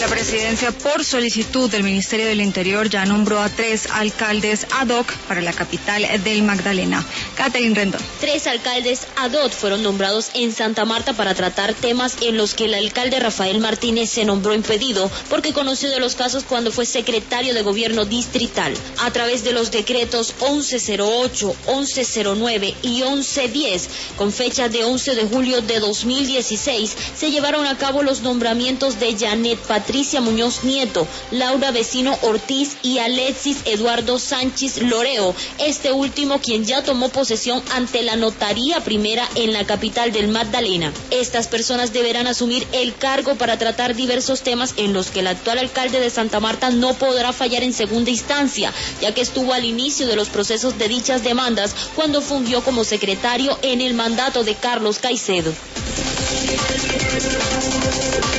La presidencia, por solicitud del Ministerio del Interior, ya nombró a 3 alcaldes ad hoc para la capital del Magdalena. Catherine Rendón. 3 alcaldes ad hoc fueron nombrados en Santa Marta para tratar temas en los que el alcalde Rafael Martínez se nombró impedido porque conoció de los casos cuando fue secretario de gobierno distrital. A través de los decretos 1108, 1109 y 1110, con fecha de 11 de julio de 2016, se llevaron a cabo los nombramientos de Janet Patricia Muñoz Nieto, Laura Vecino Ortiz y Alexis Eduardo Sánchez Loreo, este último quien ya tomó posesión ante la Notaría Primera en la capital del Magdalena. Estas personas deberán asumir el cargo para tratar diversos temas en los que el actual alcalde de Santa Marta no podrá fallar en segunda instancia, ya que estuvo al inicio de los procesos de dichas demandas cuando fungió como secretario en el mandato de Carlos Caicedo.